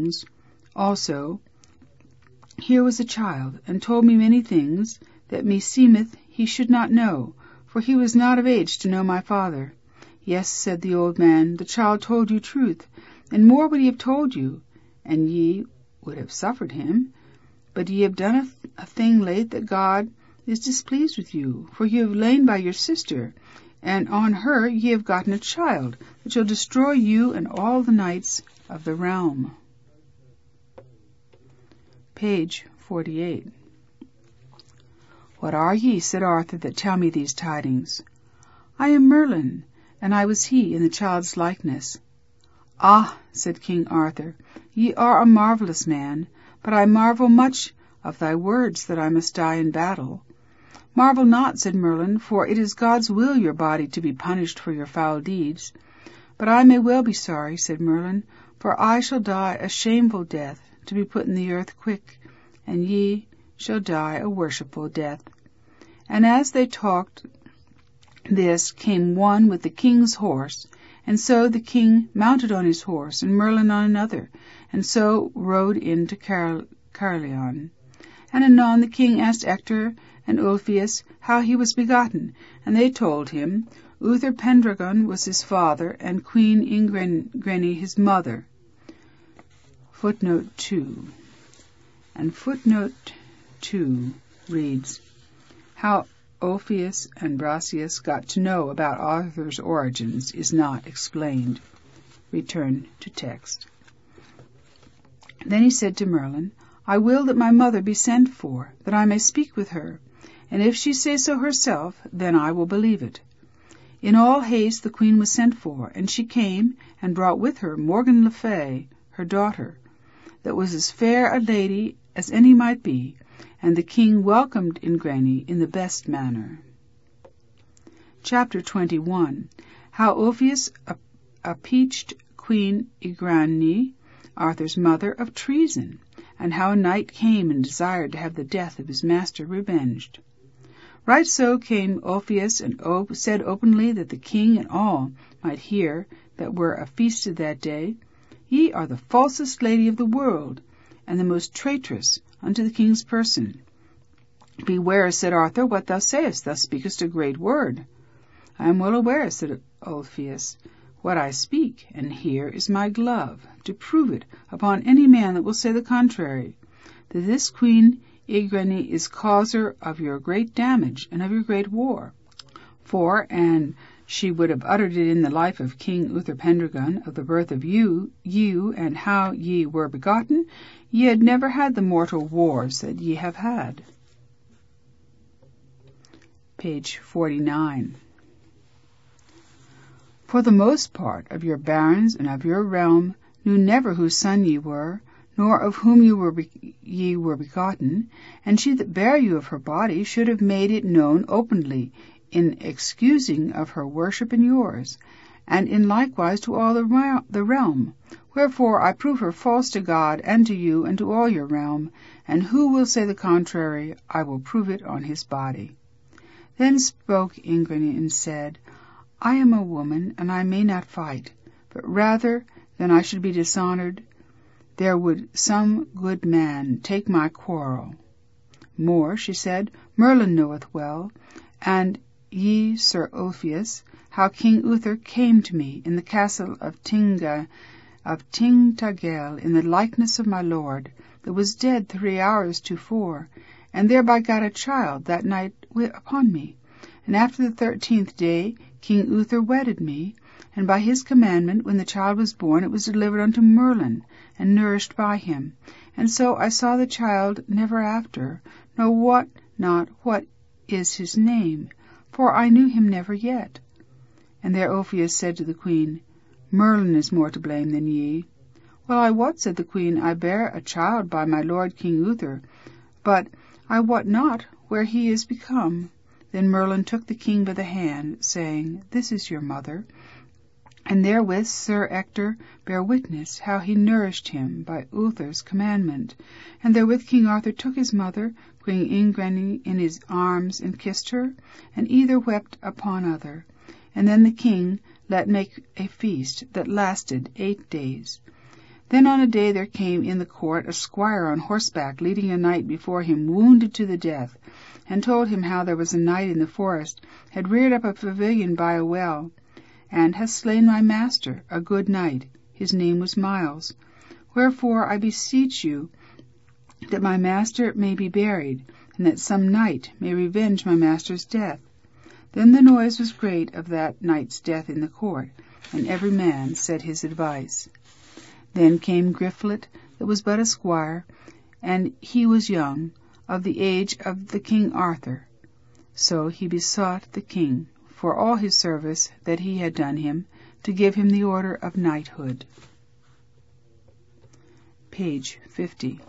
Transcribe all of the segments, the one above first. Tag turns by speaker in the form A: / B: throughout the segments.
A: tidings also, here was a child, and told me many things that meseemeth he should not know, for he was not of age to know my father. Yes, said the old man, the child told you truth, and more would he have told you, and ye would have suffered him. But ye have done a thing late that God is displeased with you, for ye have lain by your sister, and on her ye have gotten a child, that shall destroy you and all the knights of the realm. Page 48. What are ye, said Arthur, that tell me these tidings? I am Merlin, and I was he in the child's likeness. Ah, said King Arthur, ye are a marvellous man, but I marvel much of thy words that I must die in battle. Marvel not, said Merlin, for it is God's will your body to be punished for your foul deeds. But I may well be sorry, said Merlin, for I shall die a shameful death, to be put in the earth quick, and ye shall die a worshipful death. And as they talked this, came one with the king's horse, and so the king mounted on his horse, and Merlin on another, and so rode into Caerleon. And anon the king asked Ector and Ulfius how he was begotten, and they told him Uther Pendragon was his father, and Queen Igraine his mother. Footnote 2. And footnote 2 reads, how Ulfius and Brastias got to know about Arthur's origins is not explained. Return to text. Then he said to Merlin, I will that my mother be sent for, that I may speak with her, and if she say so herself, then I will believe it. In all haste the queen was sent for, and she came, and brought with her Morgan le Fay, her daughter, that was as fair a lady as any might be, and the king welcomed Igraine in the best manner. Chapter 21. How Ulfius impeached Queen Igraine, Arthur's mother, of treason, and how a knight came and desired to have the death of his master revenged. Right so came Ulfius and said openly, that the king and all might hear that were afeasted that day, Ye are the falsest lady of the world, and the most traitress unto the king's person. Beware, said Arthur, what thou sayest, thou speakest a great word. I am well aware, said Ulfius, what I speak, and here is my glove, to prove it upon any man that will say the contrary, that this Queen Igraine is causer of your great damage and of your great war. For, and she would have uttered it in the life of King Uther Pendragon, of the birth of you, and how ye were begotten, ye had never had the mortal wars that ye have had. Page 49. For the most part of your barons and of your realm knew never whose son ye were, nor of whom ye were begotten, and she that bare you of her body should have made it known openly, in excusing of her worship and yours, and in likewise to all the realm. Wherefore I prove her false to God, and to you, and to all your realm, and who will say the contrary, I will prove it on his body. Then spoke Igraine and said, I am a woman, and I may not fight, but rather than I should be dishonored, there would some good man take my quarrel. More, she said, Merlin knoweth well, and ye, Sir Ulfius, how King Uther came to me in the castle of Tintagel in the likeness of my lord, that was dead 3 hours tofore, and thereby got a child that night upon me. And after the 13th day King Uther wedded me, and by his commandment, when the child was born, it was delivered unto Merlin, and nourished by him. And so I saw the child never after, nor wot not what is his name, for I knew him never yet. And there Ulfius said to the queen, Merlin is more to blame than ye. Well, I wot, said the queen, I bare a child by my lord King Uther, but I wot not where he is become. Then Merlin took the king by the hand, saying, This is your mother. And therewith Sir Ector bare witness how he nourished him by Uther's commandment. And therewith King Arthur took his mother, Queen Igraine, in his arms, and kissed her, and either wept upon other. And then the king let make a feast that lasted 8 days. Then on a day there came in the court a squire on horseback, leading a knight before him, wounded to the death, and told him how there was a knight in the forest, had reared up a pavilion by a well, and hath slain my master, a good knight. His name was Miles. Wherefore I beseech you that my master may be buried, and that some knight may revenge my master's death. Then the noise was great of that knight's death in the court, and every man said his advice. Then came Griflet, that was but a squire, and he was young, of the age of the King Arthur. So he besought the king, for all his service that he had done him, to give him the order of knighthood. Page 50.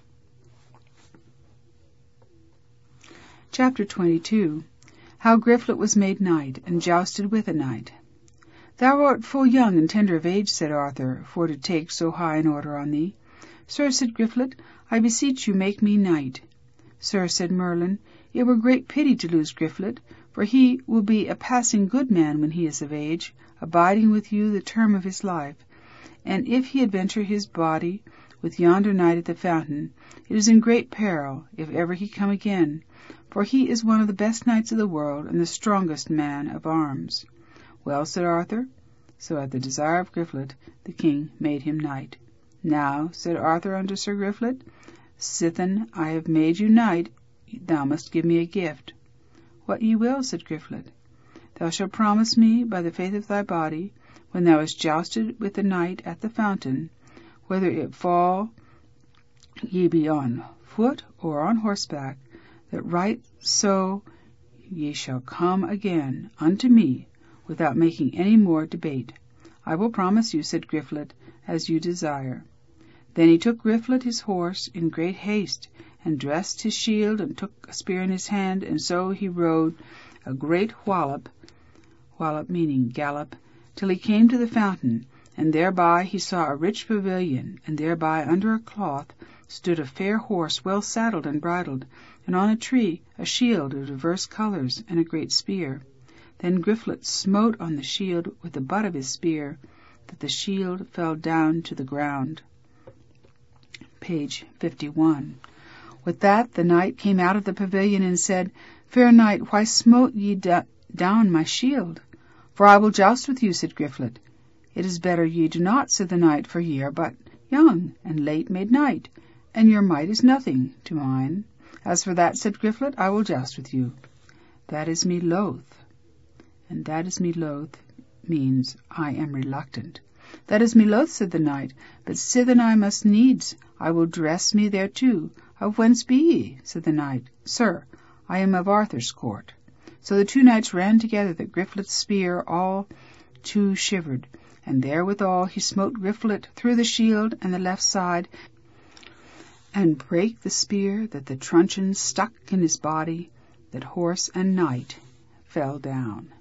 A: Chapter 22. How Griflet was made knight, and jousted with a knight. Thou art full young and tender of age, said Arthur, for to take so high an order on thee. Sir, said Griflet, I beseech you make me knight. Sir, said Merlin, it were great pity to lose Griflet, for he will be a passing good man when he is of age, abiding with you the term of his life. And if he adventure his body with yonder knight at the fountain, it is in great peril, if ever he come again, for he is one of the best knights of the world, and the strongest man of arms. Well, said Arthur. So at the desire of Griflet, the king made him knight. Now, said Arthur unto Sir Griflet, sithen I have made you knight, thou must give me a gift. What ye will, said Griflet. Thou shalt promise me, by the faith of thy body, when thou hast jousted with the knight at the fountain, whether it fall ye be on foot or on horseback, that right so ye shall come again unto me, without making any more debate. I will promise you, said Griflet, as you desire. Then he took Griflet his horse in great haste, and dressed his shield, and took a spear in his hand, and so he rode a great wallop meaning gallop, till he came to the fountain, and thereby he saw a rich pavilion, and thereby under a cloth stood a fair horse well saddled and bridled, and on a tree a shield of divers colours, and a great spear. Then Griflet smote on the shield with the butt of his spear, that the shield fell down to the ground. Page 51. With that the knight came out of the pavilion, and said, Fair knight, why smote ye down my shield? For I will joust with you, said Griflet. It is better ye do not, said the knight, for ye are but young, and late made knight, and your might is nothing to mine. As for that, said Griflet, I will joust with you. That is me loath. And that is me loath means I am reluctant. That is me loath, said the knight, but sithen I must needs, I will dress me thereto. Of whence be ye? Said the knight. Sir, I am of Arthur's court. So the two knights ran together, that Griflet's spear all two shivered, and therewithal he smote Griflet through the shield and the left side, and brake the spear, that the truncheon stuck in his body, that horse and knight fell down.